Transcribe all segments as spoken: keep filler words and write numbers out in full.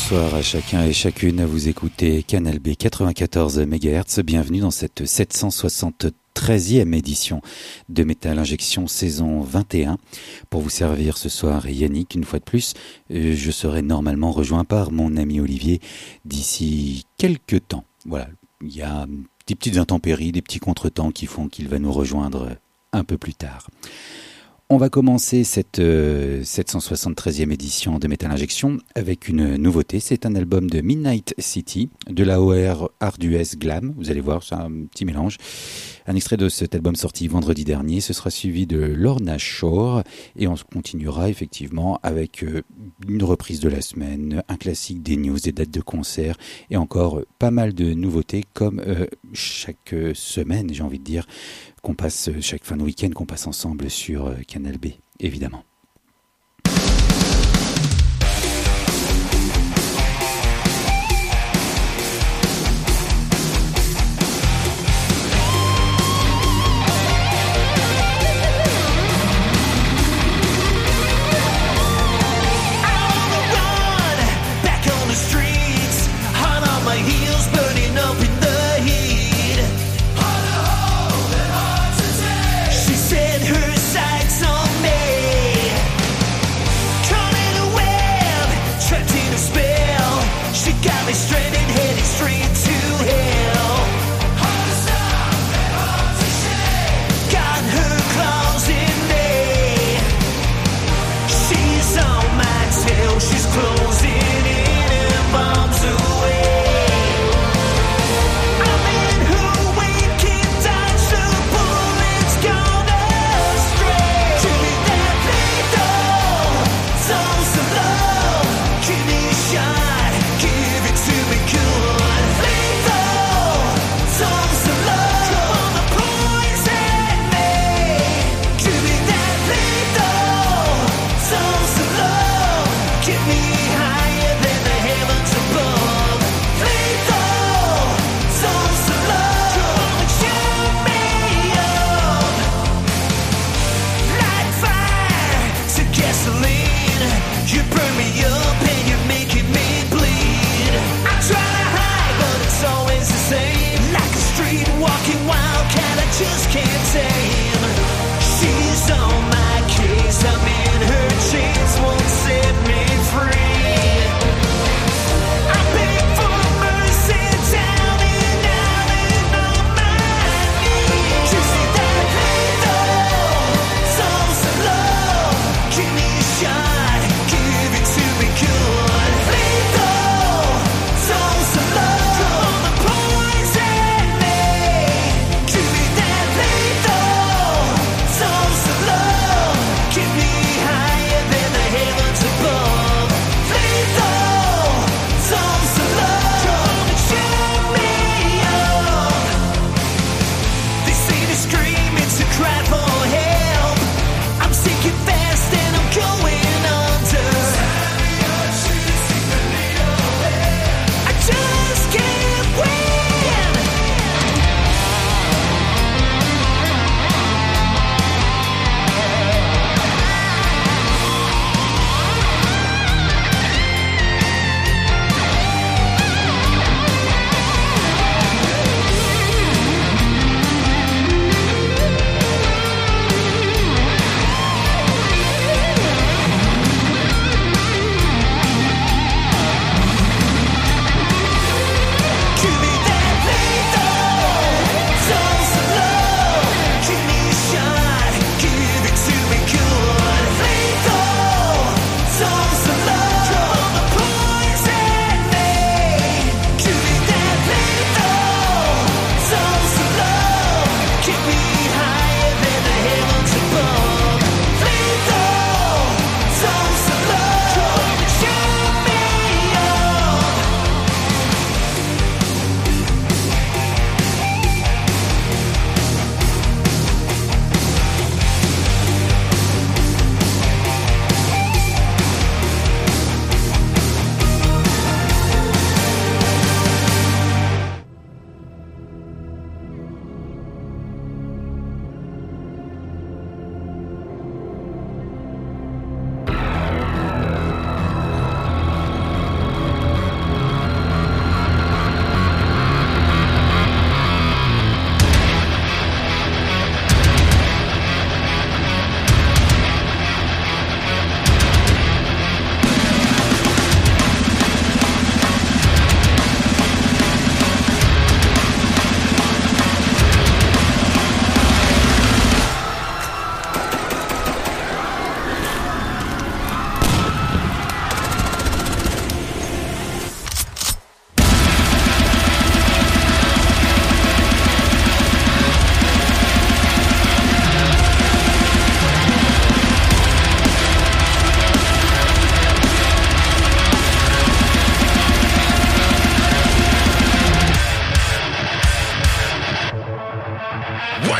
Bonsoir à chacun et chacune, vous écoutez Canal B quatre-vingt-quatorze mégahertz. Bienvenue dans cette sept cent soixante-treizième édition de Métal Injection saison vingt et un. Pour vous servir ce soir, Yannick, une fois de plus, je serai normalement rejoint par mon ami Olivier d'ici quelques temps. Voilà, il y a des petites intempéries, des petits contretemps qui font qu'il va nous rejoindre un peu plus tard. On va commencer cette euh, sept cent soixante-treizième édition de Metal Injection avec une nouveauté. C'est un album de Midnight City, de la O R Arduous Glam. Vous allez voir, c'est un petit mélange. Un extrait de cet album sorti vendredi dernier. Ce sera suivi de Lorna Shore. Et on continuera effectivement avec euh, une reprise de la semaine, un classique des news, des dates de concert et encore euh, pas mal de nouveautés comme euh, chaque euh, semaine, j'ai envie de dire, qu'on passe chaque fin de week-end, qu'on passe ensemble sur Canal B, évidemment. High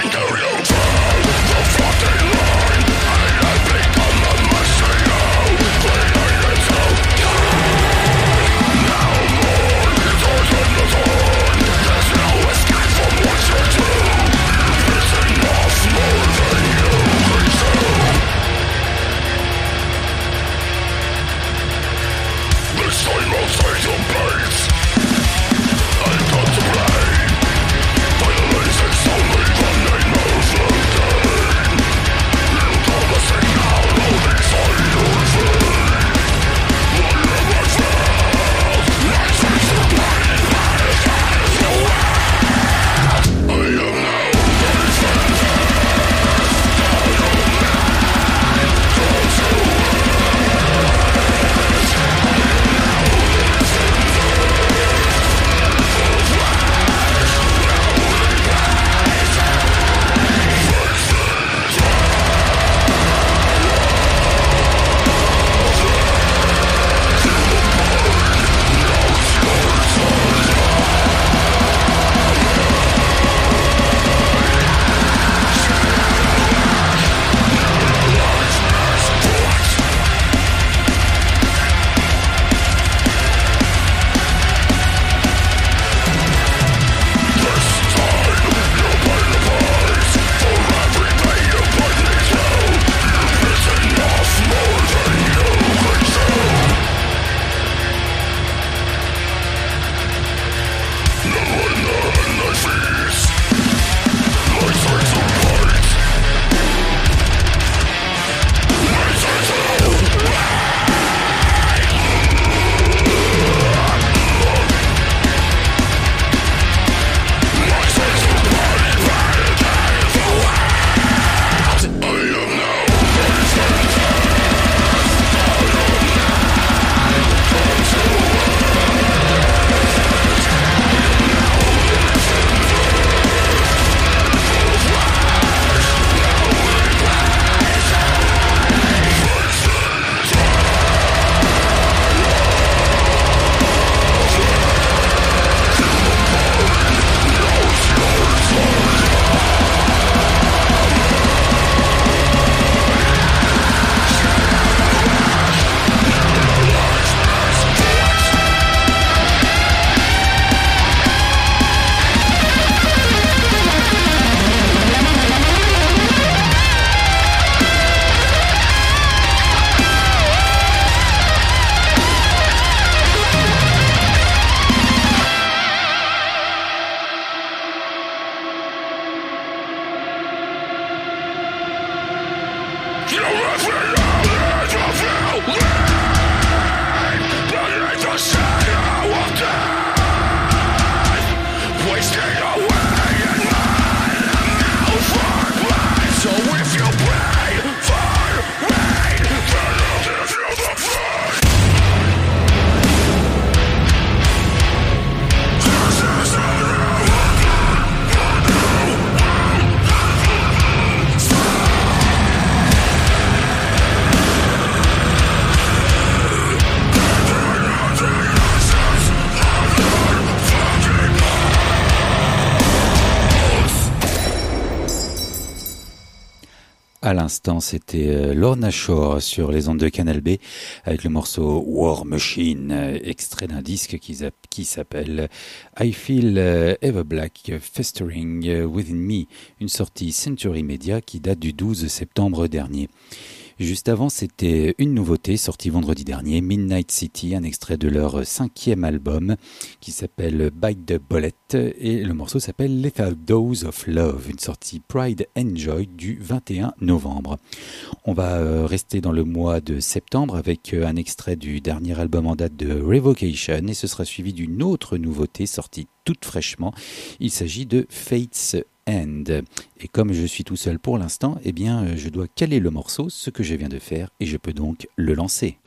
À l'instant, c'était Lorna Shore sur les ondes de Canal B avec le morceau War Machine, extrait d'un disque qui, qui s'appelle I Feel Ever Black Festering Within Me, une sortie Century Media qui date du douze septembre dernier. Juste avant, c'était une nouveauté sortie vendredi dernier, Midnight City, un extrait de leur cinquième album qui s'appelle Bite the Bullet et le morceau s'appelle Lethal Dose of Love, une sortie Pride and Joy du vingt et un novembre. On va rester dans le mois de septembre avec un extrait du dernier album en date de Revocation et ce sera suivi d'une autre nouveauté sortie toute fraîchement. Il s'agit de Fate's End. Et comme je suis tout seul pour l'instant, eh bien, je dois caler le morceau, ce que je viens de faire, et je peux donc le lancer.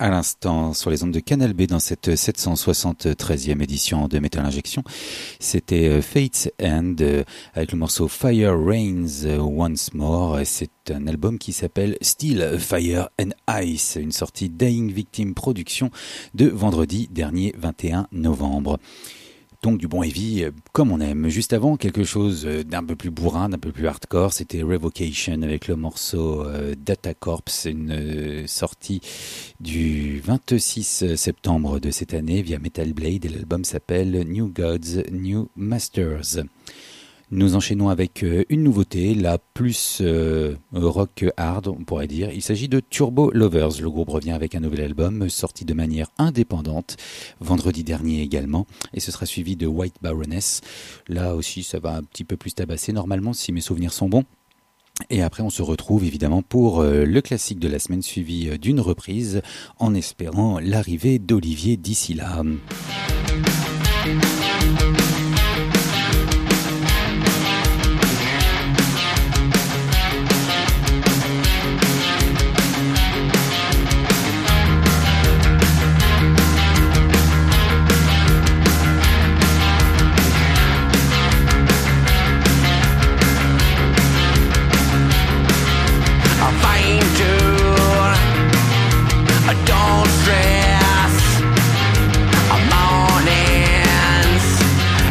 À l'instant, sur les ondes de Canal B, dans cette sept cent soixante-treizième édition de Metal Injection, c'était Fate's End avec le morceau Fire Rains Once More. C'est un album qui s'appelle Steel, Fire and Ice, une sortie Dying Victim Productions de vendredi dernier vingt et un novembre. Donc du bon heavy comme on aime. Juste avant, quelque chose d'un peu plus bourrin, d'un peu plus hardcore, c'était Revocation avec le morceau euh, Data Corps, une euh, sortie du vingt-six septembre de cette année via Metal Blade, et l'album s'appelle New Gods, New Masters. Nous enchaînons avec une nouveauté, la plus euh, rock hard, on pourrait dire. Il s'agit de Turbo Lovers. Le groupe revient avec un nouvel album sorti de manière indépendante, vendredi dernier également, et ce sera suivi de White Baroness. Là aussi, ça va un petit peu plus tabasser normalement, si mes souvenirs sont bons. Et après, on se retrouve évidemment pour euh, le classique de la semaine, suivi euh, d'une reprise, en espérant l'arrivée d'Olivier d'ici là. Don't stress, mornings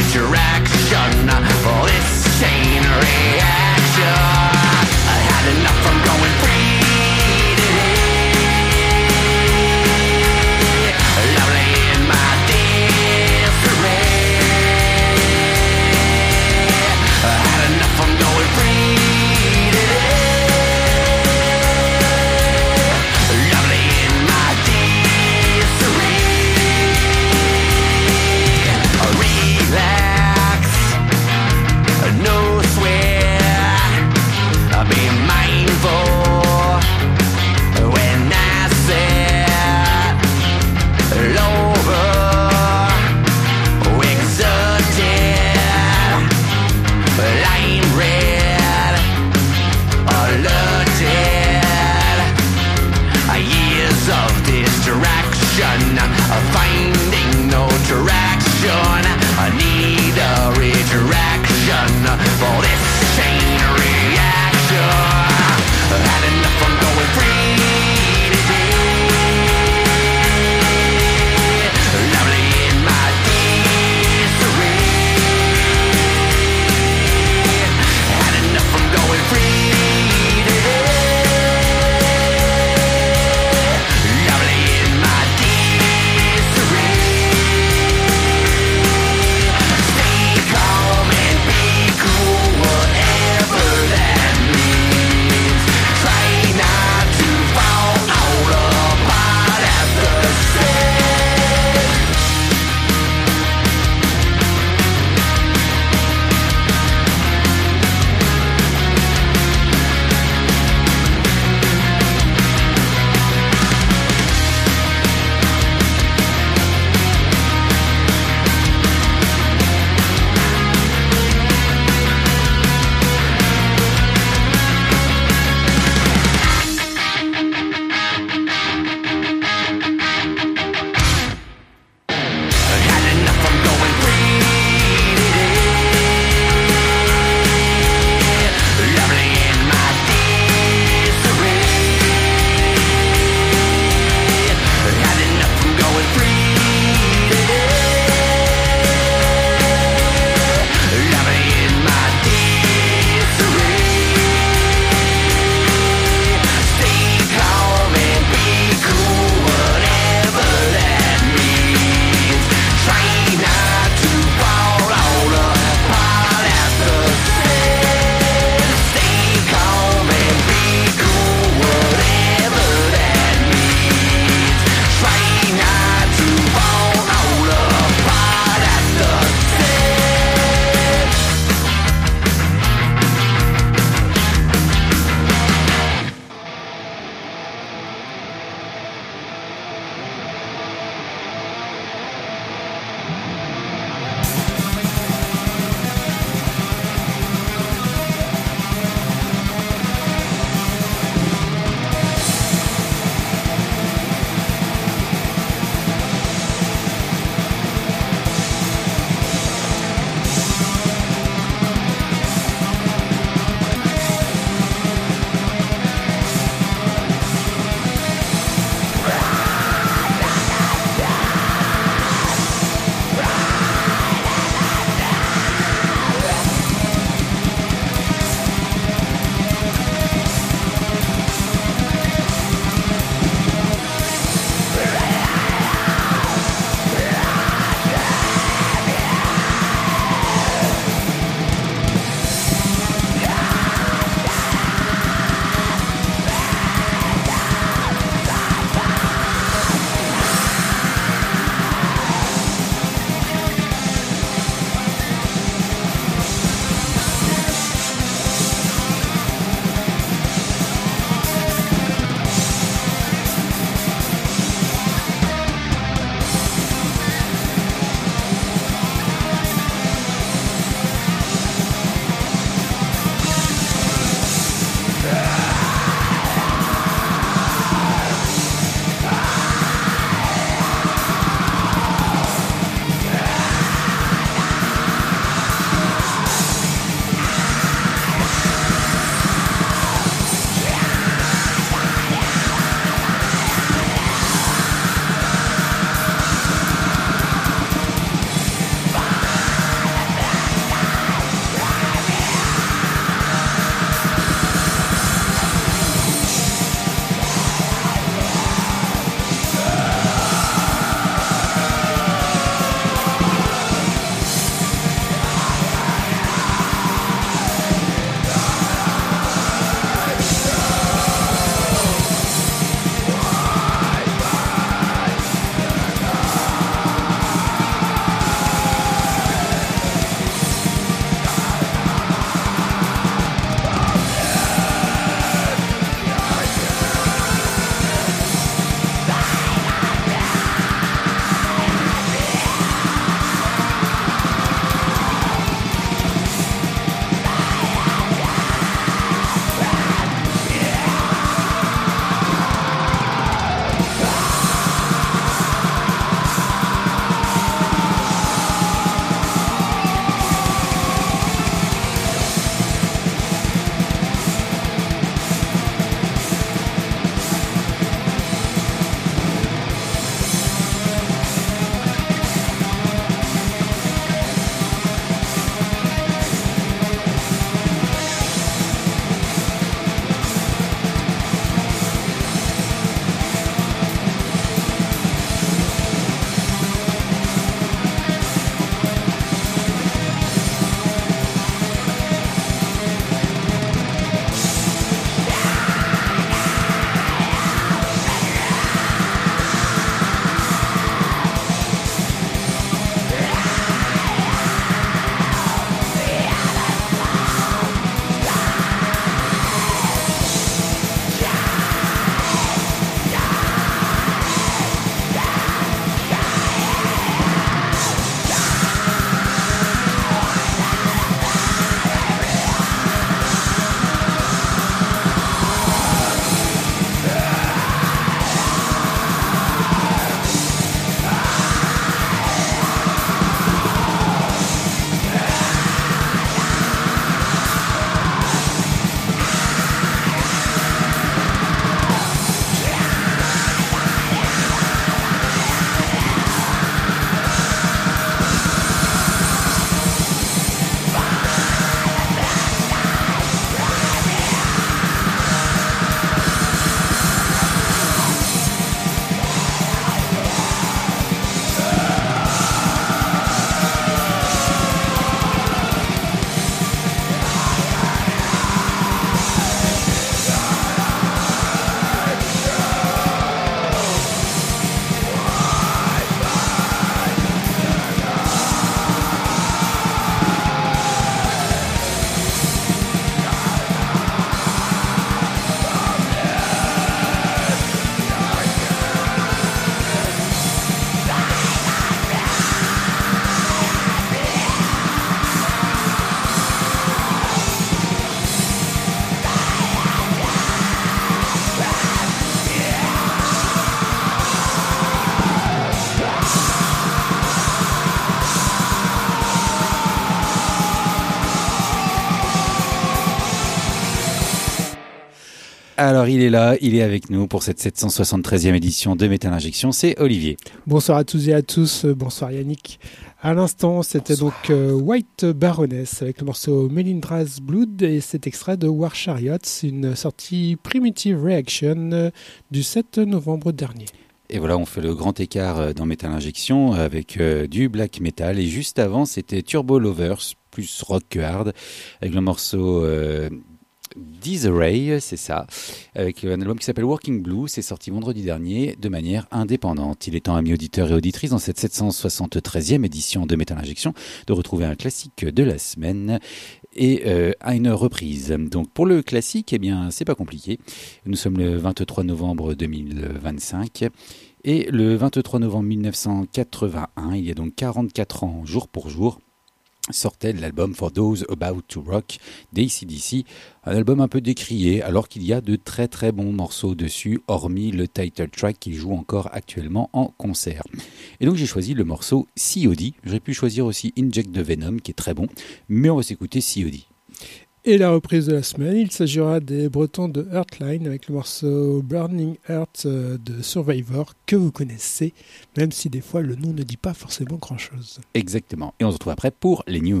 Alors il est là, il est avec nous pour cette sept cent soixante-treizième édition de Metal Injection, c'est Olivier. Bonsoir à tous et à tous, bonsoir Yannick. À l'instant, c'était bonsoir. donc euh, White Baroness avec le morceau Melindra's Blood et cet extrait de War Chariots, une sortie Primitive Reaction euh, du sept novembre dernier. Et voilà, on fait le grand écart dans Metal Injection avec euh, du black metal. Et juste avant, c'était Turbo Lovers, plus rock que hard, avec le morceau euh, Disarray, c'est ça, avec un album qui s'appelle Working Blue. C'est sorti vendredi dernier de manière indépendante. Il est temps, amis auditeurs et auditrices, dans cette sept cent soixante-treizième édition de Metal Injection, de retrouver un classique de la semaine et euh, à une reprise. Donc pour le classique, eh bien c'est pas compliqué. Nous sommes le vingt-trois novembre deux mille vingt-cinq et le vingt-trois novembre mille neuf cent quatre-vingt-un, il y a donc quarante-quatre ans jour pour jour, sortait l'album For Those About to Rock d'A C D C, un album un peu décrié alors qu'il y a de très très bons morceaux dessus, hormis le title track qui joue encore actuellement en concert. Et donc j'ai choisi le morceau C O D. J'aurais pu choisir aussi Inject the Venom qui est très bon, mais on va s'écouter C O D. Et la reprise de la semaine, il s'agira des Bretons de Heartline avec le morceau Burning Heart de Survivor que vous connaissez, même si des fois le nom ne dit pas forcément grand-chose. Exactement. Et on se retrouve après pour les news.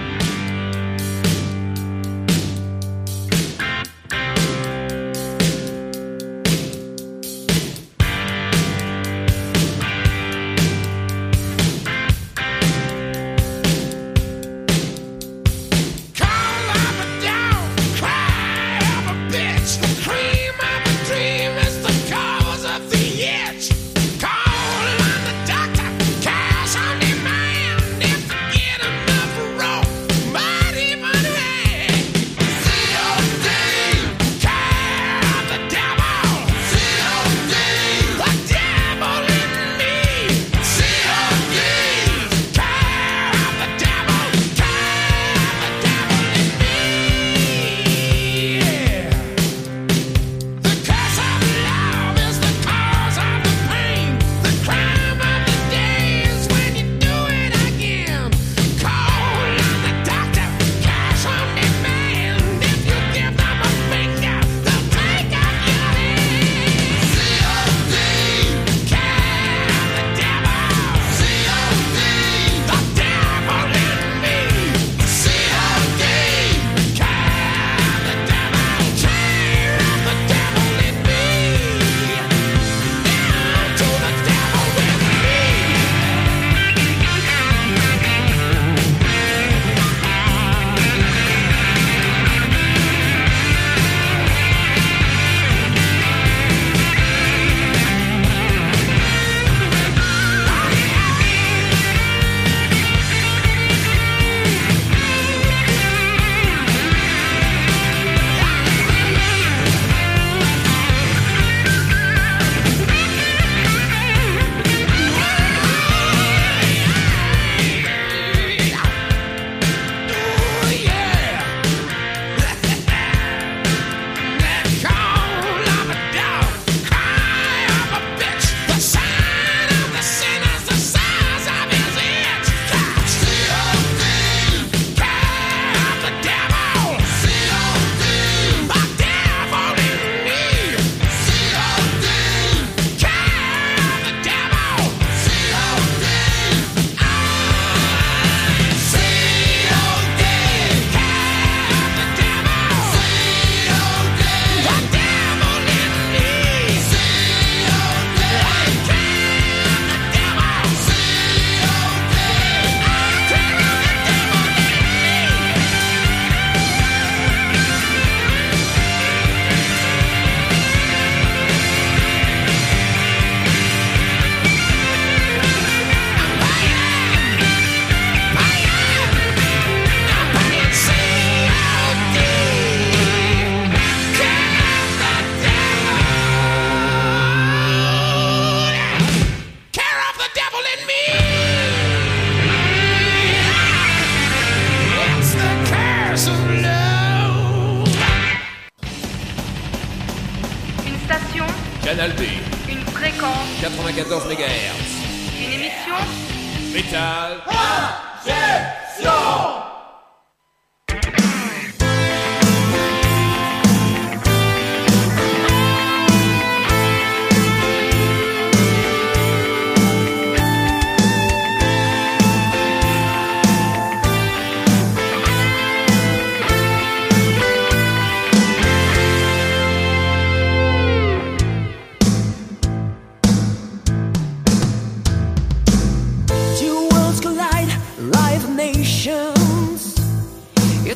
Canal B. Une fréquence. quatre-vingt-quatorze mégahertz. Une émission. Metal. Injection.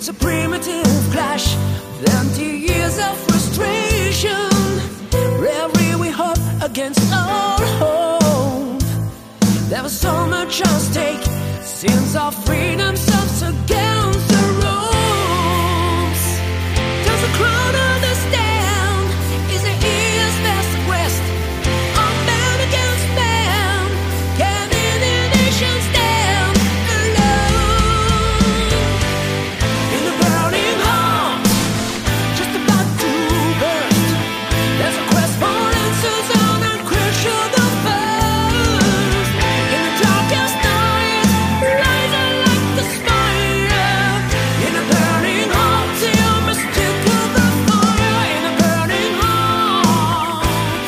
It's a primitive clash, empty years of frustration. Rarely we hope against all hope. There was so much at stake, since our freedom suffers against the ropes. Does the crowd understand? Is the east, west, west? All man against man. Can any nation stand alone? In the burning heart, just about to burst, there's a quest for answers on uncrucial the first. In the darkest night, rising like the fire. In the burning heart, the mystic of the fire. In the burning heart.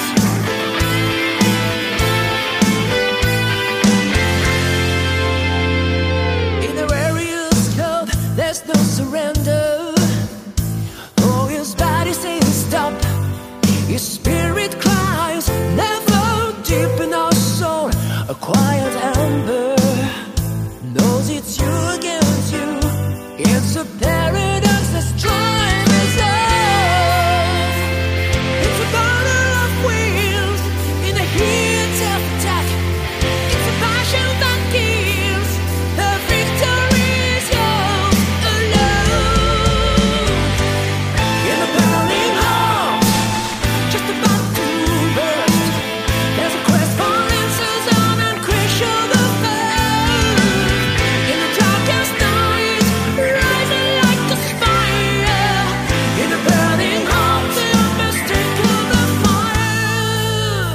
In the warrior's code, there's no surrender. Oh, his body says stop. His spirit cries, never deep in our soul. A quiet ember knows it's you against you. It's a paradox that's trying us off. It's a battle of wheels in the heat of attack. It's a passion that gives. The victory is yours alone. In the burning heart, just about to burst, there's a quest for answers on uncrucial the first. In the darkest night, rising like the fire. In the burning heart, the mystic of the fire.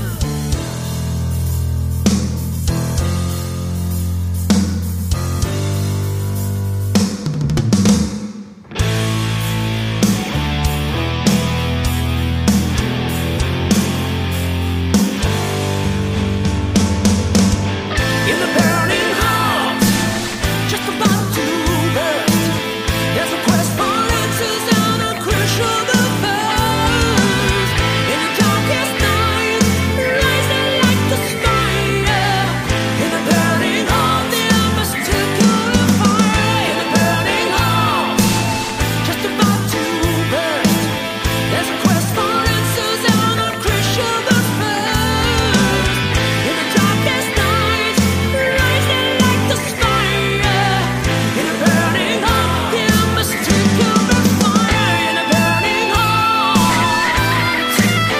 In the burning heart, just about to burst, there's a quest for answers on uncrucial the first. In the darkest night, rising like the fire. In the burning heart, the mystic of the fire. In the burning heart, just about to burst, there's a quest for answers on uncrucial the first. In the darkest night, rising like the fire. In the burning heart, the mystic of the fire. In the burning heart.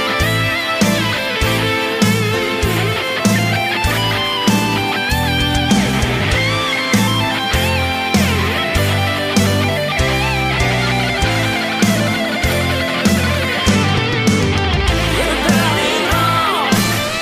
In the burning heart.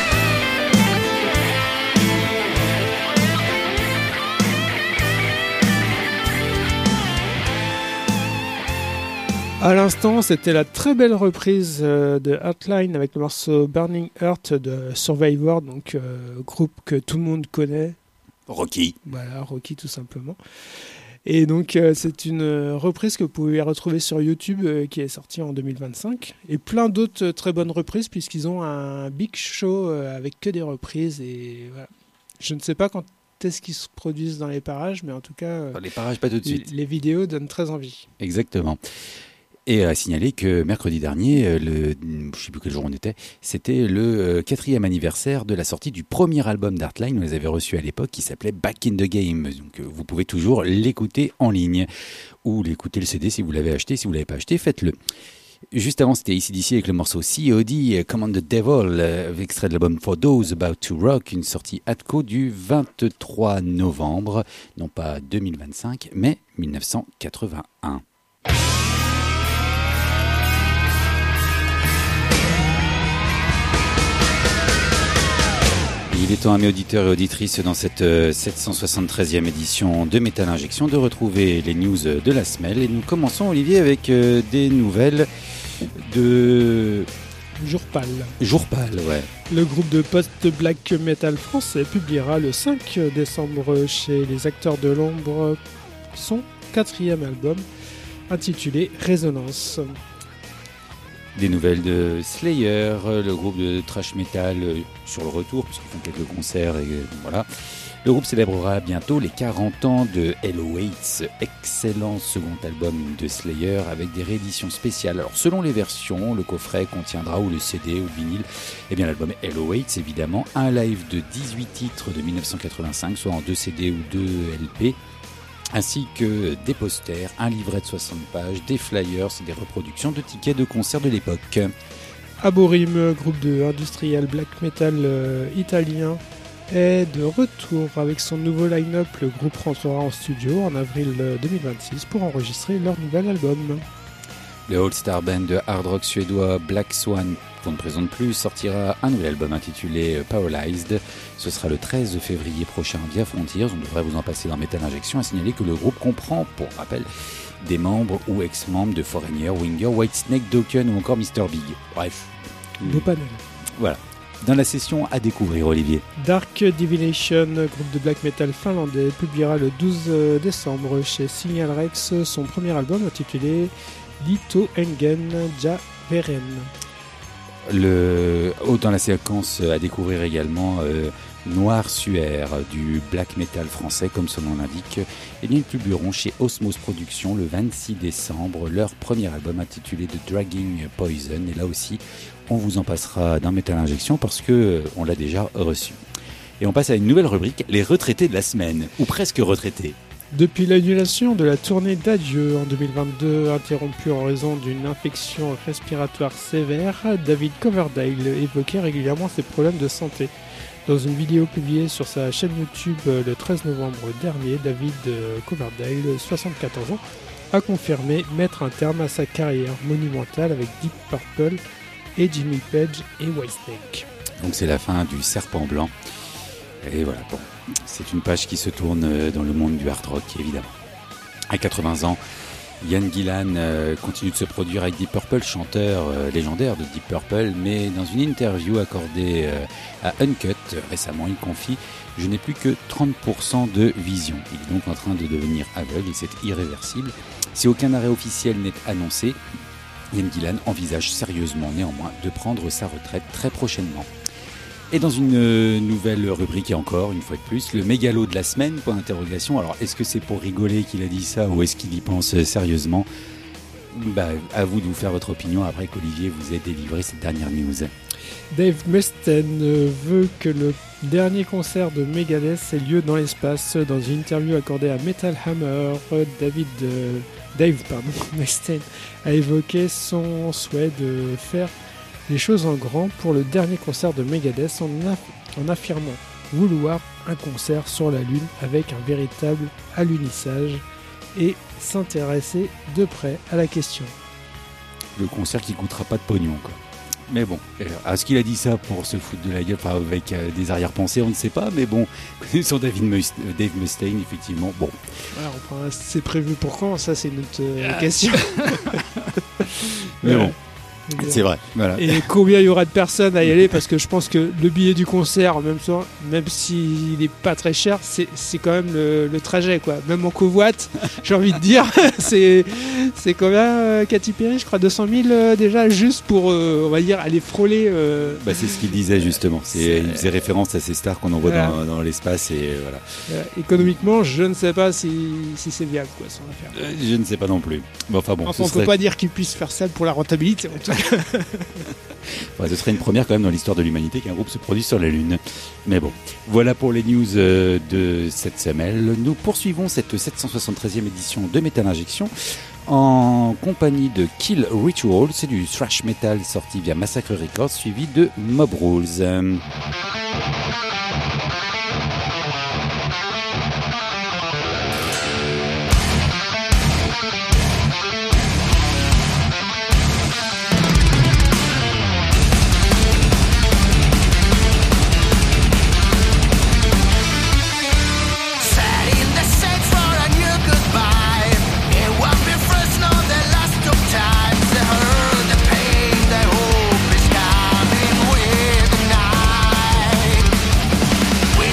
À l'instant, c'était la très belle reprise euh, de Heartline avec le morceau Burning Heart de Survivor, donc euh, groupe que tout le monde connaît. Rocky. Voilà, Rocky tout simplement. Et donc euh, c'est une euh, reprise que vous pouvez retrouver sur YouTube euh, qui est sortie en deux mille vingt-cinq. Et plein d'autres euh, très bonnes reprises puisqu'ils ont un big show euh, avec que des reprises. Et voilà. Je ne sais pas quand est-ce qu'ils se produisent dans les parages, mais en tout cas, euh, Dans les parages, pas tout de les, suite. les vidéos donnent très envie. Exactement. Et à signaler que mercredi dernier, euh, le, je ne sais plus quel jour on était, c'était le euh, quatrième anniversaire de la sortie du premier album d'Heartline. On les avait reçus à l'époque, qui s'appelait Back in the Game. Donc euh, vous pouvez toujours l'écouter en ligne ou l'écouter le C D si vous l'avez acheté. Si vous ne l'avez pas acheté, faites-le. Juste avant, c'était A C D C avec le morceau C O D, Command the Devil, euh, extrait de l'album For Those About to Rock, une sortie Atco du vingt-trois novembre, non pas deux mille vingt-cinq, mais mille neuf cent quatre-vingt-un. Il est temps, amis auditeurs et auditrices, dans cette euh, sept cent soixante-treizième édition de Metal Injection, de retrouver les news de la semaine. Et nous commençons, Olivier, avec euh, des nouvelles de... Jour pâle. Jour pâle, ouais. Le groupe de post-black metal français publiera le cinq décembre chez les Acteurs de l'Ombre son quatrième album intitulé Résonance. Des nouvelles de Slayer, le groupe de thrash metal sur le retour, puisqu'ils font quelques concerts, et voilà. Le groupe célébrera bientôt les quarante ans de Hell Awaits, excellent second album de Slayer avec des rééditions spéciales. Alors selon les versions, le coffret contiendra ou le C D ou le vinyle, et bien l'album Hell Awaits évidemment, un live de dix-huit titres de dix-neuf cent quatre-vingt-cinq, soit en deux C D ou deux L P, ainsi que des posters, un livret de soixante pages, des flyers et des reproductions de tickets de concerts de l'époque. Aborim, groupe de industrial black metal euh, italien, est de retour avec son nouveau line-up. Le groupe rentrera en studio en avril deux mille vingt-six pour enregistrer leur nouvel album. Le all-star band de hard rock suédois Black Swan, qu'on ne présente plus, sortira un nouvel album intitulé Paralyzed. Ce sera le treize février prochain via Frontiers. On devrait vous en passer dans Metal Injection. À signaler que le groupe comprend, pour rappel, des membres ou ex-membres de Foreigner, Winger, Whitesnake, Dokken ou encore mister Big. Bref. Beau panel. Voilà. Dans la session à découvrir, Olivier. Dark Divination, groupe de black metal finlandais, publiera le douze décembre chez Signal Rex son premier album intitulé Lito Engen Javeren. Le, oh, dans la séquence à découvrir également euh, Noir Suaire, du black metal français comme son nom l'indique. Et bien, ils publieront chez Osmos Productions le vingt-six décembre leur premier album intitulé The Dragging Poison. Et là aussi, on vous en passera dans Metal Injection parce que euh, on l'a déjà reçu. Et on passe à une nouvelle rubrique, les retraités de la semaine, ou presque retraités. Depuis l'annulation de la tournée d'adieu en deux mille vingt-deux, interrompue en raison d'une infection respiratoire sévère, David Coverdale évoquait régulièrement ses problèmes de santé. Dans une vidéo publiée sur sa chaîne YouTube le treize novembre dernier, David Coverdale, soixante-quatorze ans, a confirmé mettre un terme à sa carrière monumentale avec Deep Purple et Jimmy Page et Whitesnake. Donc c'est la fin du Serpent Blanc. Et voilà, bon, c'est une page qui se tourne dans le monde du hard rock, évidemment. À quatre-vingts ans, Ian Gillan euh, continue de se produire avec Deep Purple, chanteur euh, légendaire de Deep Purple, mais dans une interview accordée euh, à Uncut euh, récemment, il confie « Je n'ai plus que trente pour cent de vision ». Il est donc en train de devenir aveugle et c'est irréversible. Si aucun arrêt officiel n'est annoncé, Ian Gillan envisage sérieusement néanmoins de prendre sa retraite très prochainement. Et dans une euh, nouvelle rubrique, et encore une fois de plus, le mégalo de la semaine, point d'interrogation. Alors, est-ce que c'est pour rigoler qu'il a dit ça ou est-ce qu'il y pense euh, sérieusement ? Bah, à vous de vous faire votre opinion après qu'Olivier vous ait délivré cette dernière news. Dave Mustaine euh, veut que le dernier concert de Megadeth ait lieu dans l'espace. Dans une interview accordée à Metal Hammer, David, euh, Dave pardon, Mustaine a évoqué son souhait de faire les choses en grand pour le dernier concert de Megadeth en, aff- en affirmant vouloir un concert sur la Lune avec un véritable alunissage et s'intéresser de près à la question. Le concert qui coûtera pas de pognon, quoi. Mais bon, est-ce qu'il a dit ça pour se foutre de la gueule, enfin, avec euh, des arrière-pensées, on ne sait pas, mais bon, sur David Must- Dave Mustaine, effectivement, bon. Voilà, enfin, c'est prévu pour quand ? Ça, c'est notre euh, question. Mais bon. C'est vrai, voilà. Et combien il y aura de personnes à y aller, parce que je pense que le billet du concert, même, so- même s'il n'est pas très cher, c'est, c'est quand même le, le trajet, quoi. Même en covoite, j'ai envie de dire, c'est, c'est combien, euh, Katy Perry, je crois, deux cent mille euh, déjà, juste pour, euh, on va dire, aller frôler. Euh... Bah, c'est ce qu'il disait justement, c'est, c'est... il faisait référence à ces stars qu'on envoie voilà. dans, dans l'espace, et euh, voilà. Euh, économiquement, je ne sais pas si, si c'est viable, quoi, son affaire. Euh, je ne sais pas non plus. Bon, enfin bon, enfin, on ne serait... peut pas dire qu'il puisse faire ça pour la rentabilité, en tout cas. Ouais, ce serait une première quand même dans l'histoire de l'humanité qu'un groupe se produise sur la Lune. Mais bon, voilà pour les news euh, de cette semaine. Nous poursuivons cette sept cent soixante-treizième édition de Metal Injection en compagnie de Kill Ritual. C'est du thrash metal sorti via Massacre Records suivi de Mob Rules. We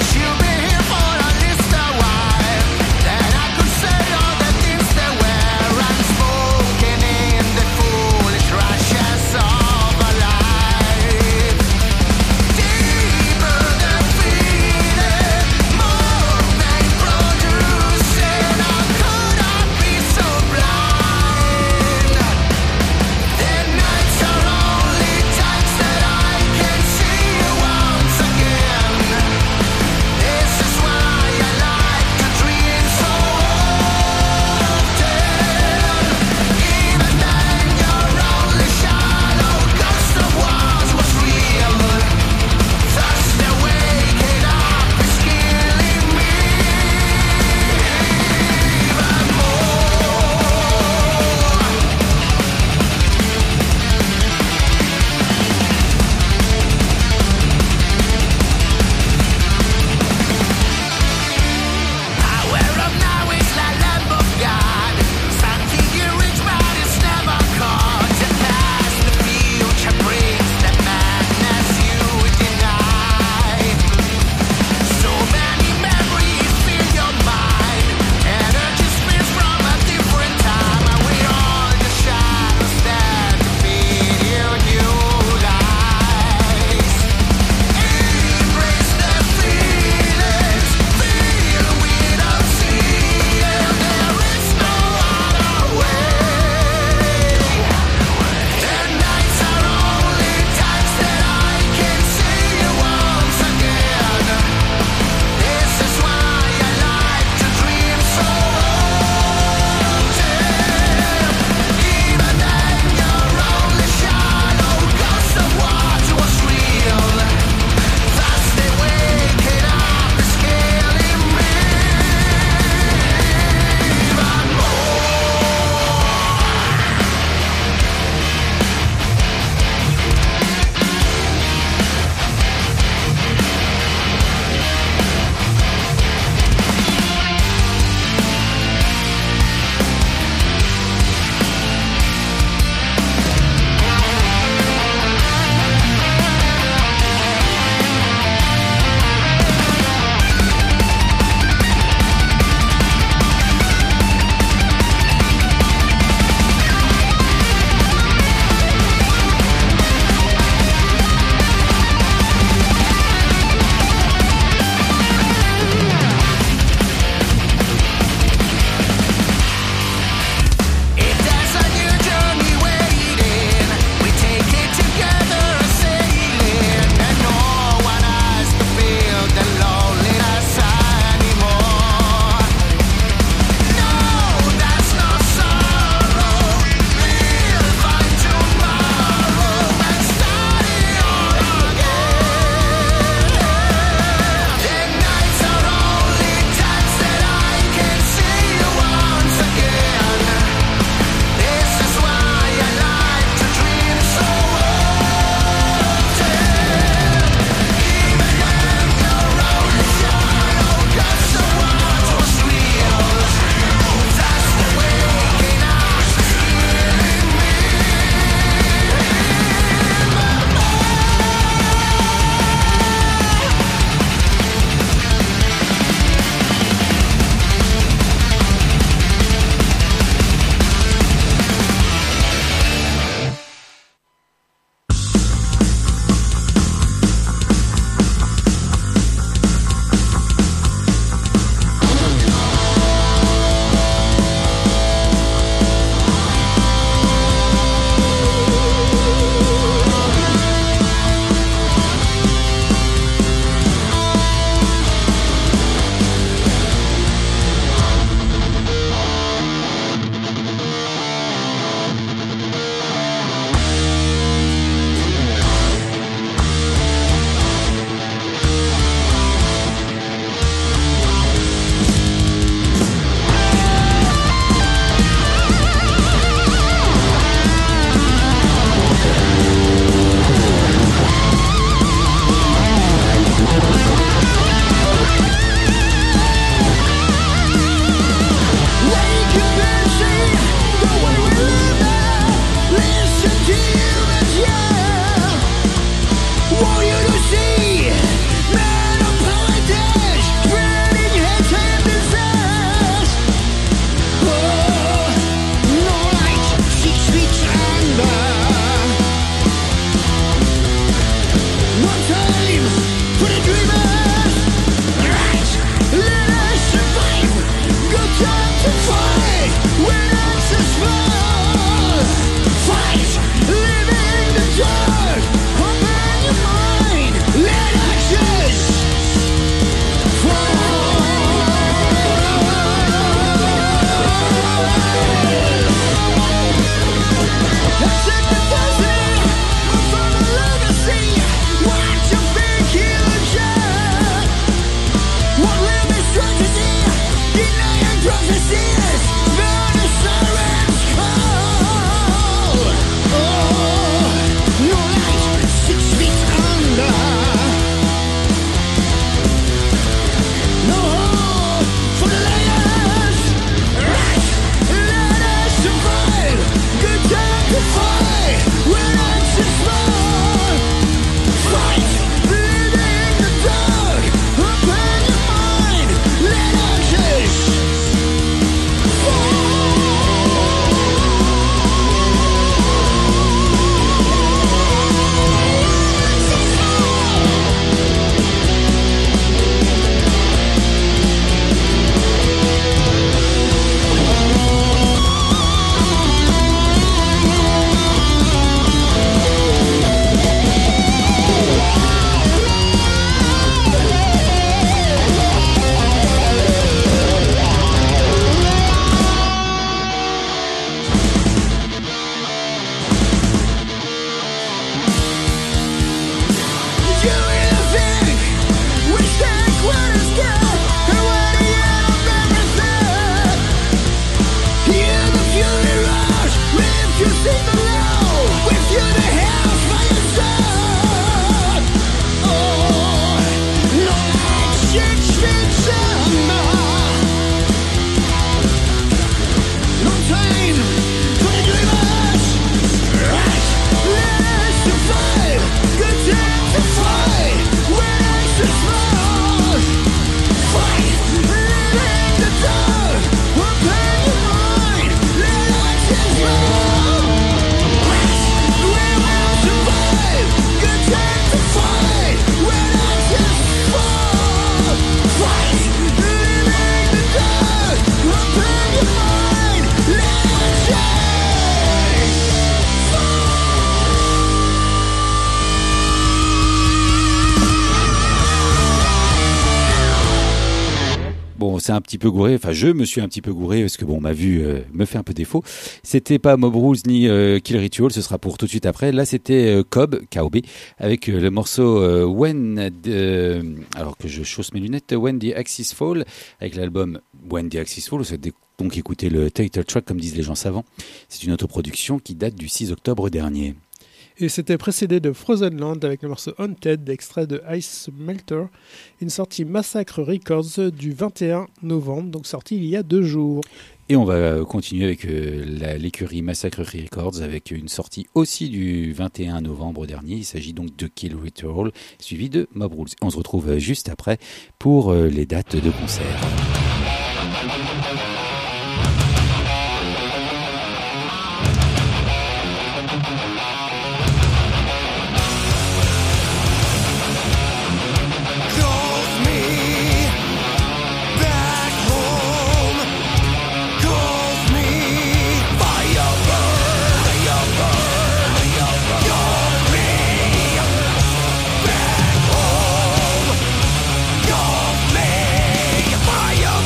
Bon, c'est un petit peu gouré, enfin je me suis un petit peu gouré parce que bon, ma vue euh, me fait un peu défaut. C'était pas Mob Rules ni euh, Kill Ritual, ce sera pour tout de suite après. Là c'était euh, Cobb, K O B, avec euh, le morceau euh, When, euh, alors que je chausse mes lunettes, When the Axis Fall, avec l'album When the Axis Fall. Vous avez donc écouté le title track comme disent les gens savants. C'est une autoproduction qui date du six octobre dernier. Et c'était précédé de Frozen Land avec le morceau Haunted, extrait de Ice Melter, une sortie Massacre Records du vingt et un novembre, donc sortie il y a deux jours. Et on va continuer avec euh, la, l'écurie Massacre Records avec une sortie aussi du vingt et un novembre dernier. Il s'agit donc de Kill Ritual, suivi de Mob Rules. On se retrouve juste après pour euh, les dates de concert. Fire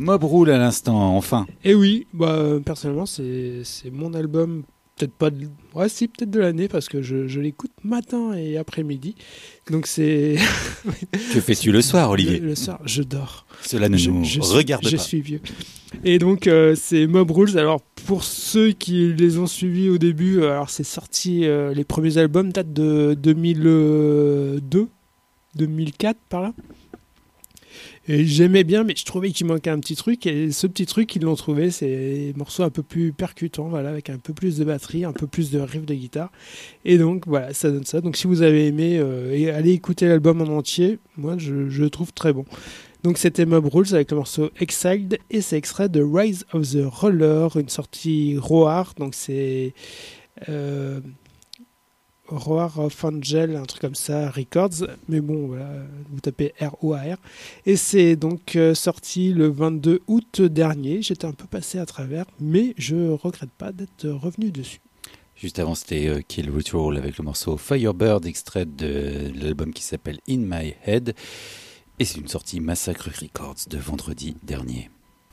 Mob Rule à l'instant, enfin. Et oui, bah, personnellement, c'est, c'est mon album, peut-être pas de... Ouais, si, peut-être de l'année, parce que je, je l'écoute matin et après-midi. Donc c'est... Que fais-tu le soir, Olivier ? Le, le soir, je dors. Cela ne je, nous je regarde suis, pas. Je suis vieux. Et donc, euh, c'est Mob Rules. Alors, pour ceux qui les ont suivis au début, alors c'est sorti, euh, les premiers albums datent de deux mille deux, deux mille quatre, par là. Et j'aimais bien, mais je trouvais qu'il manquait un petit truc. Et ce petit truc, ils l'ont trouvé. C'est des morceaux un peu plus percutants, voilà, avec un peu plus de batterie, un peu plus de riff de guitare. Et donc, voilà, ça donne ça. Donc, si vous avez aimé, euh, et allez écouter l'album en entier. Moi, je, je le trouve très bon. Donc, c'était Mob Rules avec le morceau Exiled. Et c'est extrait de Rise of the Roller, une sortie Roar. Donc, c'est... Euh, Roar of Angel, un truc comme ça, Records, mais bon, voilà, vous tapez R O A R. Et c'est donc euh, sorti le vingt-deux août dernier. J'étais un peu passé à travers, mais je regrette pas d'être revenu dessus. Juste avant, c'était euh, Kill Ritual avec le morceau Firebird, extrait de l'album qui s'appelle In My Head. Et c'est une sortie Massacre Records de vendredi dernier.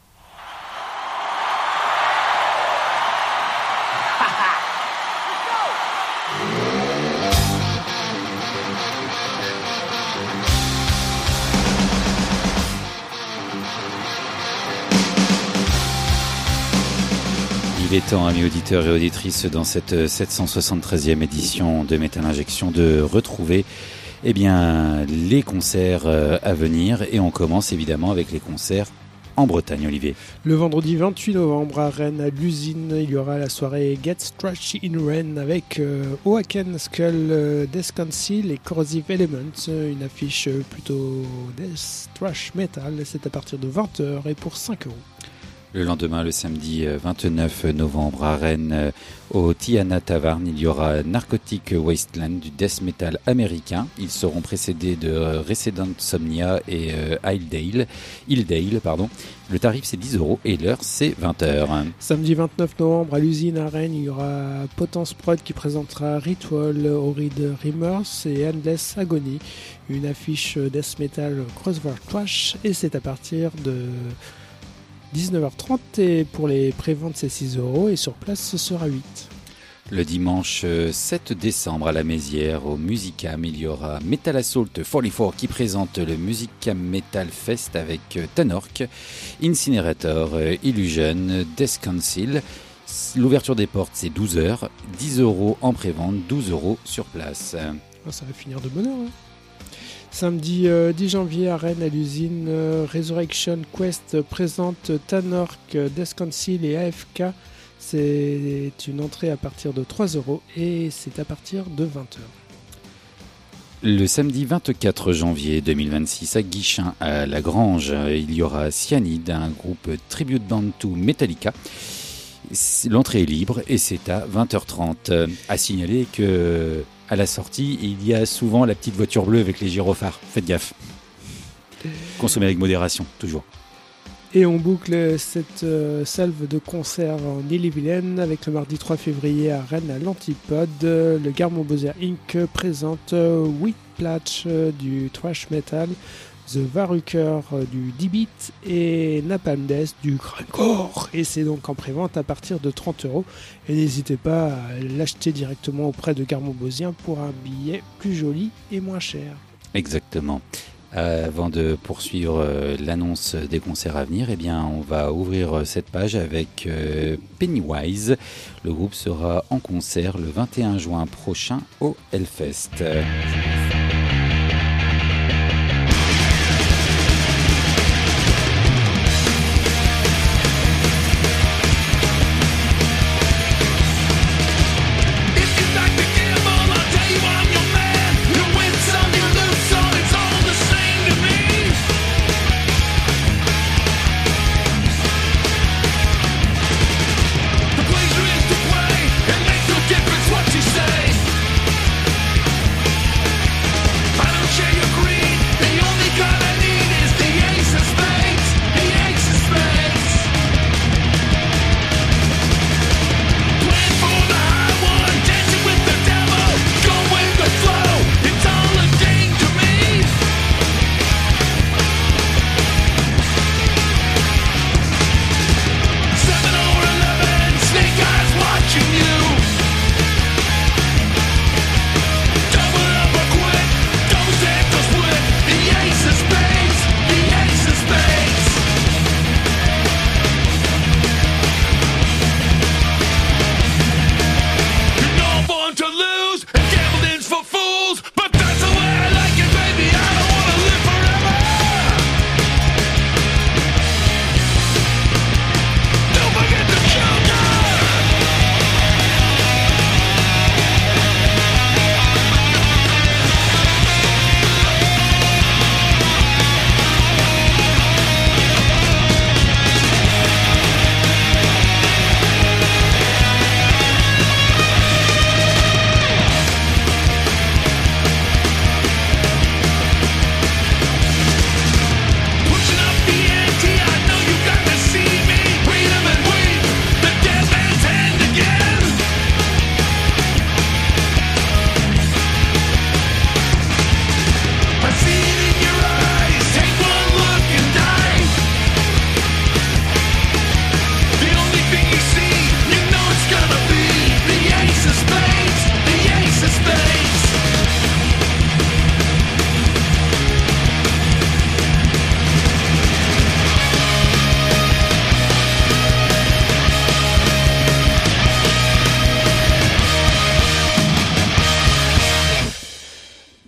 Il est temps, amis auditeurs et auditrices, dans cette sept cent soixante-treizième édition de Metal Injection, de retrouver eh bien, les concerts à venir. Et on commence évidemment avec les concerts en Bretagne, Olivier. Le vendredi vingt-huit novembre à Rennes, à l'usine, il y aura la soirée Get Trashy in Rennes avec euh, Oaken Skull, euh, Death Council et Corrosive Elements. Une affiche plutôt Death Thrash Metal. C'est à partir de vingt heures et pour cinq euros. Le lendemain, le samedi vingt-neuf novembre à Rennes, au Tiana Tavern, il y aura Narcotic Wasteland du death metal américain. Ils seront précédés de Resident Somnia et Hildale. Hildale, pardon. Le tarif c'est dix euros et l'heure c'est vingt heures. Samedi vingt-neuf novembre à l'usine à Rennes, il y aura Potence Prod qui présentera Ritual, Horrid Remorse et Endless Agony. Une affiche death metal crossover trash et c'est à partir de dix-neuf heures trente et pour les préventes c'est six euros et sur place ce sera huit. Le dimanche sept décembre à la Mézières au Musicam, il y aura Metal Assault quarante-quatre qui présente le Musicam Metal Fest avec Tanork, Incinerator, Illusion, Death Council. L'ouverture des portes c'est douze heures, dix euros en prévente, douze euros sur place. Oh, ça va finir de bonne heure, hein. Samedi euh, dix janvier à Rennes à l'usine, euh, Resurrection Quest présente Tanork, Death Council et A F K. C'est une entrée à partir de trois euros et c'est à partir de vingt heures. Le samedi vingt-quatre janvier deux mille vingt-six à Guichin à La Grange, il y aura Cyanide, un groupe tribute band to Metallica. L'entrée est libre et c'est à vingt heures trente. À signaler que à la sortie, il y a souvent la petite voiture bleue avec les gyrophares. Faites gaffe. Consommez avec modération, toujours. Et on boucle cette euh, salve de concert en Ille-et-Vilaine avec le mardi trois février à Rennes à l'Antipode. Le Garmon Bowser Incorporated présente euh, Whiplash euh, du thrash metal, The Varruker euh, du D-Beat et Napalm Death du grindcore. Et c'est donc en prévente à partir de trente euros. Et n'hésitez pas à l'acheter directement auprès de Garmon Bowser pour un billet plus joli et moins cher. Exactement. Avant de poursuivre euh, l'annonce des concerts à venir, eh bien, on va ouvrir cette page avec euh, Pennywise. Le groupe sera en concert le vingt et un juin prochain au Hellfest. Difference what you say.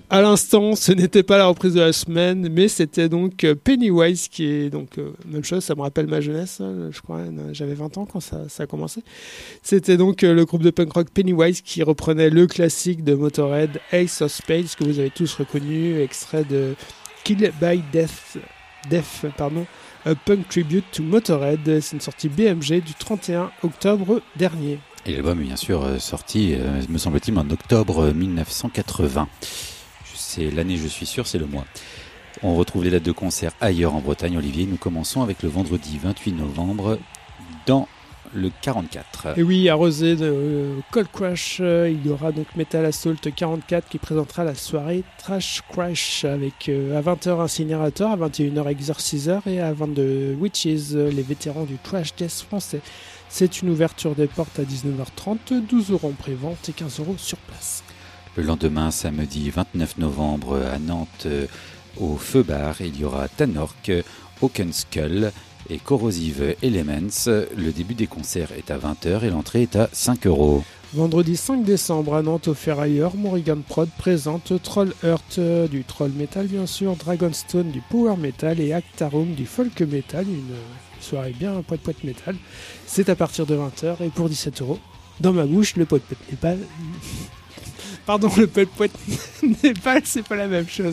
À l'instant, ce n'était pas la reprise de la semaine, mais c'était donc Pennywise qui est donc euh, même chose. Ça me rappelle ma jeunesse, hein, je crois. J'avais vingt ans quand ça, ça a commencé. C'était donc euh, le groupe de punk rock Pennywise qui reprenait le classique de Motorhead, Ace of Spades, que vous avez tous reconnu, extrait de Kill by Death, Death pardon, a punk tribute to Motorhead. C'est une sortie B M G du trente et un octobre dernier. Et l'album est bien sûr euh, sorti, euh, me semble-t-il, en octobre mille neuf cent quatre-vingts. C'est l'année, je suis sûr, c'est le mois. On retrouve les dates de concert ailleurs en Bretagne, Olivier. Nous commençons avec le vendredi vingt-huit novembre dans le quarante-quatre. Et oui, arrosé de euh, Cold Crash, euh, il y aura donc Metal Assault quarante-quatre qui présentera la soirée Trash Crash avec euh, à vingt heures Incinérateur, à vingt et une heures Exorciser et à vingt-deux Witches, euh, les vétérans du Trash Death français. C'est une ouverture des portes à dix-neuf heures trente, douze euros en pré-vente et quinze euros sur place. Le lendemain, samedi vingt-neuf novembre, à Nantes, euh, au Feu Bar, il y aura Tanork, Hawkenskull et Corrosive Elements. Le début des concerts est à vingt heures et l'entrée est à cinq euros. Vendredi cinq décembre, à Nantes, au Ferrailleur, Morrigan Prod présente Troll Earth, euh, du Troll Metal bien sûr, Dragonstone du Power Metal et Actarum du Folk Metal, une soirée bien poète-poète metal. C'est à partir de vingt heures et pour dix-sept euros. Dans ma bouche, le poète-poète metal... Pardon, le poète-poète Népal, c'est pas la même chose.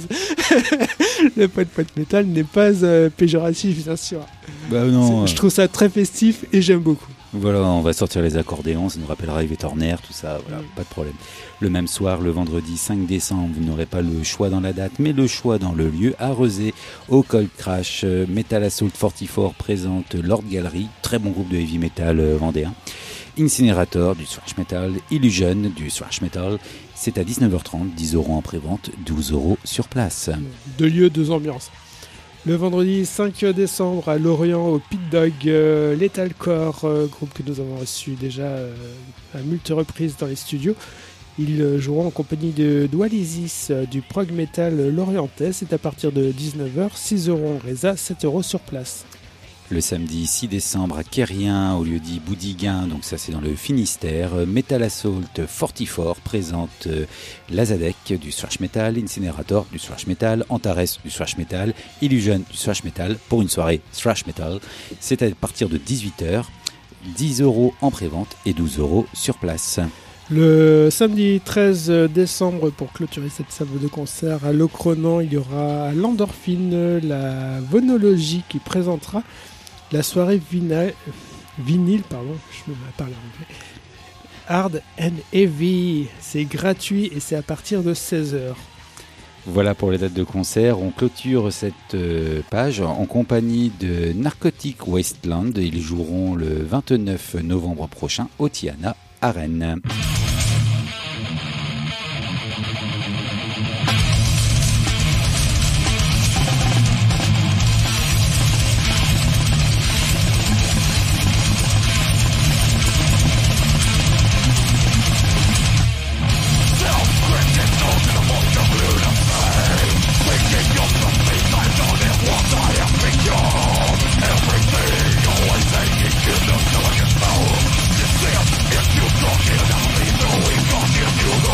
Le poète-poète métal n'est pas euh, péjoratif, bien sûr. Bah non. Je trouve ça très festif et j'aime beaucoup. Voilà, on va sortir les accordéons, ça nous rappellera Yves Torner, tout ça, voilà, mmh. Pas de problème. Le même soir, le vendredi cinq décembre, vous n'aurez pas le choix dans la date, mais le choix dans le lieu. À Rezé, au Cold Crash, Metal Assault quarante-quatre présente Lord Gallery, très bon groupe de heavy metal euh, vendéen. Incinérateur du thrash metal, Illusion du thrash metal, c'est à dix-neuf heures trente, dix euros en pré-vente, douze euros sur place. Deux lieux, deux ambiances. Le vendredi cinq décembre à Lorient au Pit Dog, euh, Lethal-Core, euh, groupe que nous avons reçu déjà euh, à multiples reprises dans les studios. Ils euh, joueront en compagnie de Dwalisis euh, du prog metal lorientais. C'est à partir de dix-neuf heures, six euros en résa, sept euros sur place. Le samedi six décembre à Quérien, au lieu dit Boudiguin, donc ça c'est dans le Finistère, Metal Assault quarante-quatre présente euh, Lazadek du thrash metal, Incinérateur du thrash metal, Antares du thrash metal, Illusion du thrash metal pour une soirée thrash metal. C'est à partir de dix-huit heures, dix euros en pré-vente et douze euros sur place. Le samedi treize décembre, pour clôturer cette salle de concert à Locronan, il y aura l'Endorphine, la Vonologie qui présentera la soirée vina... vinyle, pardon, je me parle anglais, Hard and Heavy. C'est gratuit et c'est à partir de seize heures. Voilà pour les dates de concert. On clôture cette euh, page en compagnie de Narcotic Wasteland. Ils joueront le vingt-neuf novembre prochain au Tiana à Rennes. You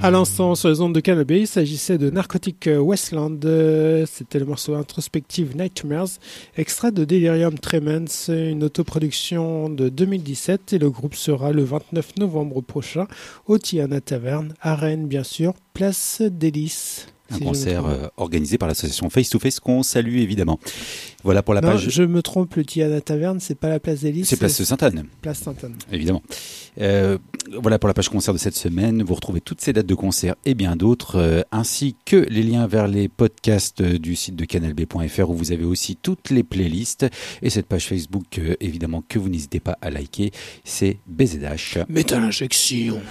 À l'instant, sur les ondes de Canal B, il s'agissait de Narcotic Wasteland. Euh, C'était le morceau Introspective Nightmares, extrait de Delirium Tremens, une autoproduction de deux mille dix-sept. Et le groupe sera le vingt-neuf novembre prochain au Tiana Taverne, à Rennes, bien sûr, place d'Hélice. Un si concert euh, organisé par l'association Face to Face qu'on salue évidemment. Voilà pour la non, page. je me trompe, le Tiana Taverne, c'est pas la place d'Hélice. C'est place Sainte-Anne. Place Sainte-Anne. Évidemment. Euh, voilà pour la page concert de cette semaine. Vous retrouvez toutes ces dates de concert et bien d'autres, euh, ainsi que les liens vers les podcasts euh, du site de canal b point f r où vous avez aussi toutes les playlists et cette page Facebook, euh, évidemment, que vous n'hésitez pas à liker. C'est B Z H. Métal Injection.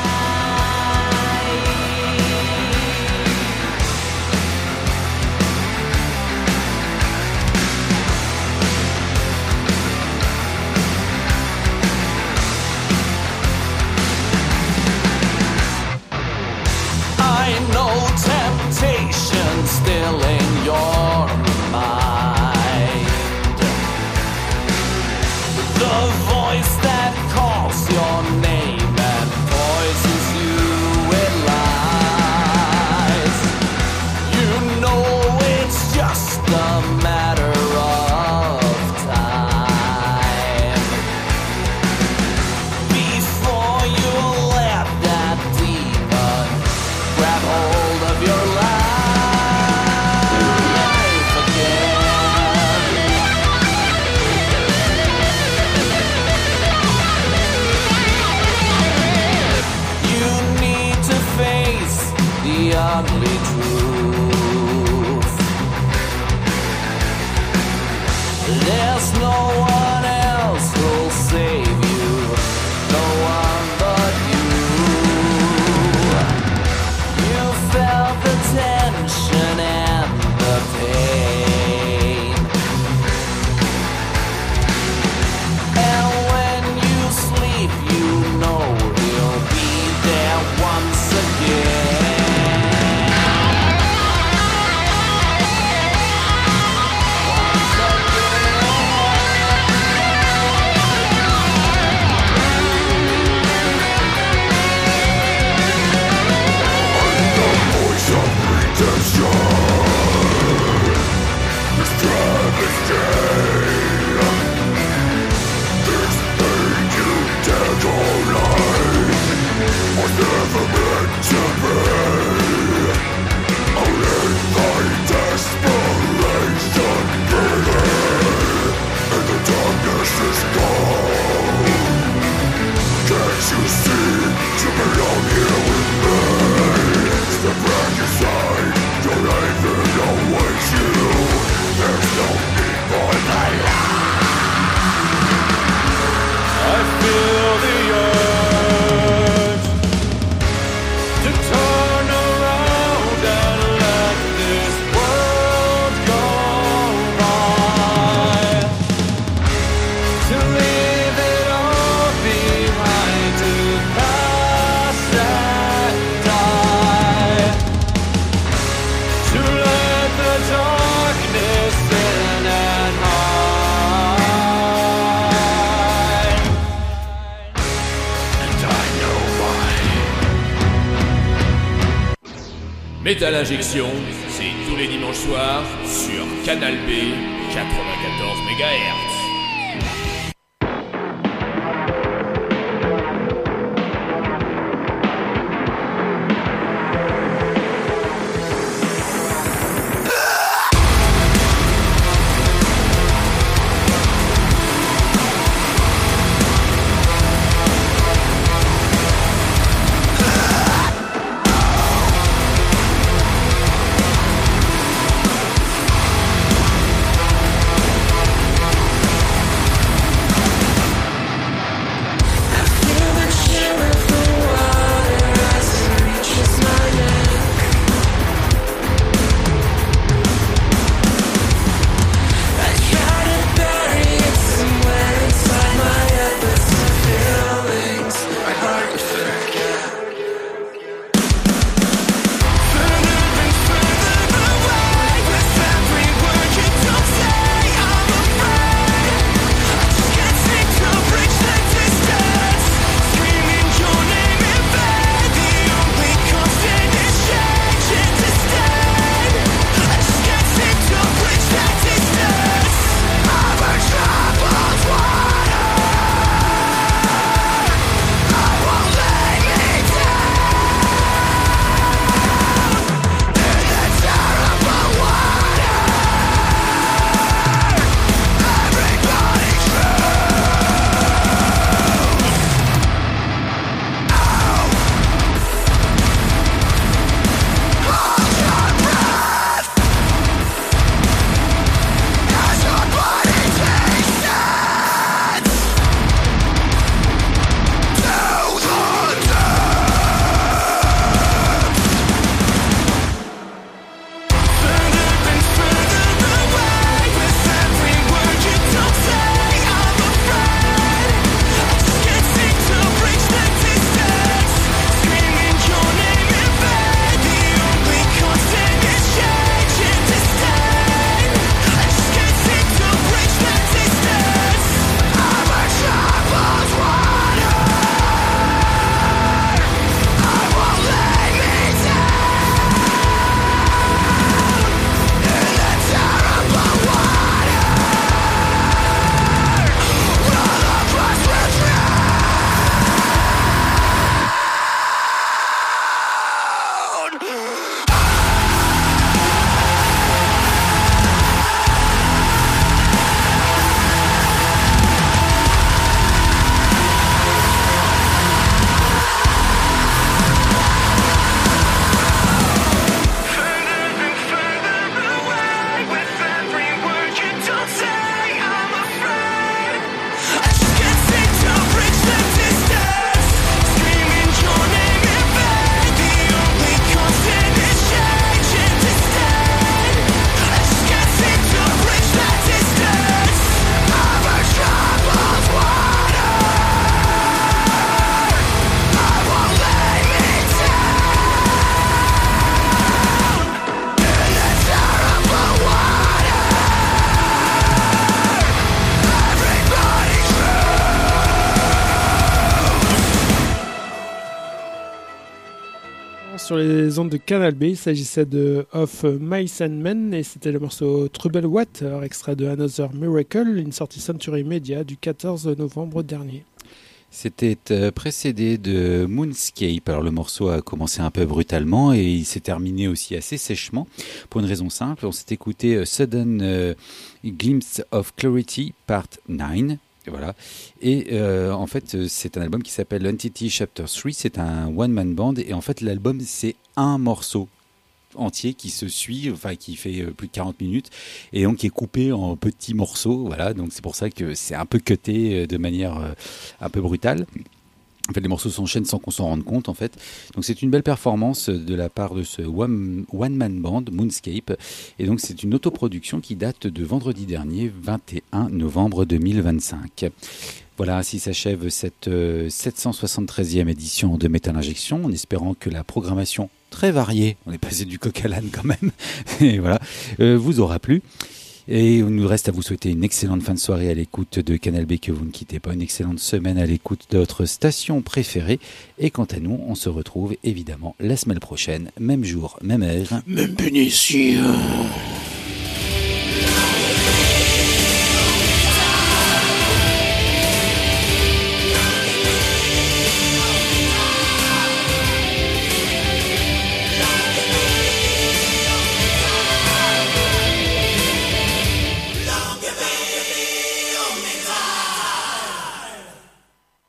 Still in your mind, the voice that calls your name and poisons you with lies. You know it's just a matter of time before you let that demon grab hold of your life. The ugly truth. There's no one else who'll save you, no one but you. You felt the tension and the pain, and when you sleep you know he'll be there once again. Métal Injection, c'est tous les dimanches soirs sur Canal B quatre-vingt-quatorze mégahertz. We'll be right back. sur les ondes de Canal B. Il s'agissait de Of Mice and Men et c'était le morceau Trouble Water, extrait de Another Miracle, une sortie Century Media du quatorze novembre dernier. C'était euh, précédé de Moonscape. Alors le morceau a commencé un peu brutalement et il s'est terminé aussi assez sèchement pour une raison simple. On s'est écouté euh, Sudden euh, Glimpse of Clarity Part neuf. Et voilà. Et euh, en fait, c'est un album qui s'appelle Entity Chapter trois. C'est un one-man band et en fait, l'album c'est un morceau entier qui se suit, enfin qui fait plus de quarante minutes et donc qui est coupé en petits morceaux, voilà, donc c'est pour ça que c'est un peu cuté de manière euh, un peu brutale. En fait, les morceaux s'enchaînent sans qu'on s'en rende compte, en fait. Donc, c'est une belle performance de la part de ce one, one-man band, Moonscape. Et donc, c'est une autoproduction qui date de vendredi dernier, vingt et un novembre deux mille vingt-cinq. Voilà, ainsi s'achève cette euh, sept cent soixante-treizième édition de Metal Injection, en espérant que la programmation très variée, on est passé du coq à l'âne quand même, et voilà, euh, vous aura plu. Et il nous reste à vous souhaiter une excellente fin de soirée à l'écoute de Canal B, que vous ne quittez pas, une excellente semaine à l'écoute de votre station préférée. Et quant à nous, on se retrouve évidemment la semaine prochaine, même jour, même heure. Même punition.